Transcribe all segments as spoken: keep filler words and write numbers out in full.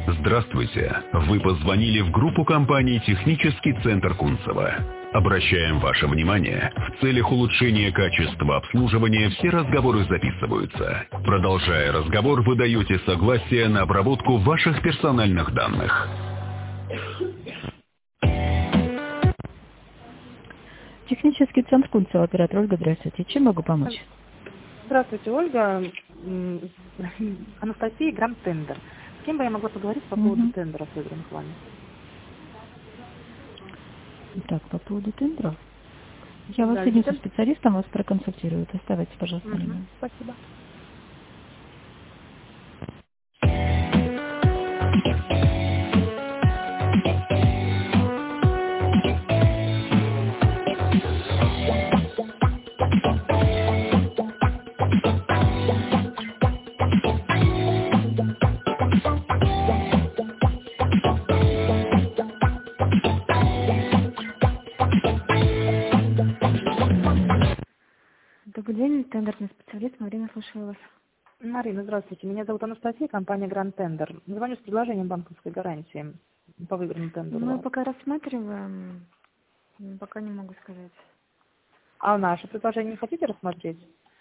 Здравствуйте. Вы позвонили в группу компаний «Технический центр Кунцево». Обращаем ваше внимание, в целях улучшения качества обслуживания все разговоры записываются. Продолжая разговор, вы даете согласие на обработку ваших персональных данных. Технический центр Кунцево, оператор Ольга, здравствуйте. Чем могу помочь? Здравствуйте, Ольга. Анастасия, Гранд Тендер. С кем бы я могла поговорить по поводу Угу. тендера, созданных вами? Так, по поводу тендеров. Я вас Да, соединю со это- специалистом, вас проконсультируют. Оставайтесь, пожалуйста, на Мгм, линии. Спасибо. Добрый день, тендерный специалист, Марина, слушаю вас. Марина, здравствуйте. Меня зовут Анастасия, компания Гранд Тендер. Звоню с предложением банковской гарантии по выигранному тендеру. Мы пока рассматриваем, м, пока не могу сказать. А наше предложение не хотите рассмотреть?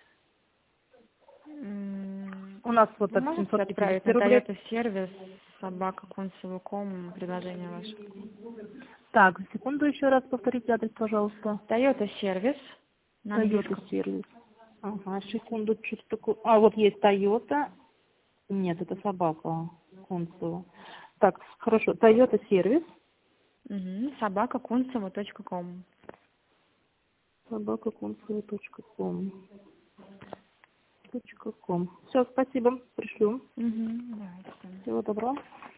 М, У нас вот Вы от можете семьсот отправить пятьдесят на рублей. Toyota сервис собака консул точка ком предложение ваше? Так, секунду еще раз повторите адрес, пожалуйста. Toyota сервис на английском. Toyota сервис. Ага, секунду, что-то такое. А, вот есть Toyota. Нет, это собака. Консул. Так, хорошо. Toyota сервис. Угу. собака консул точка ком. собака консул точка ком. Все, спасибо. Пришлю. Угу. Давайте. Всего доброго.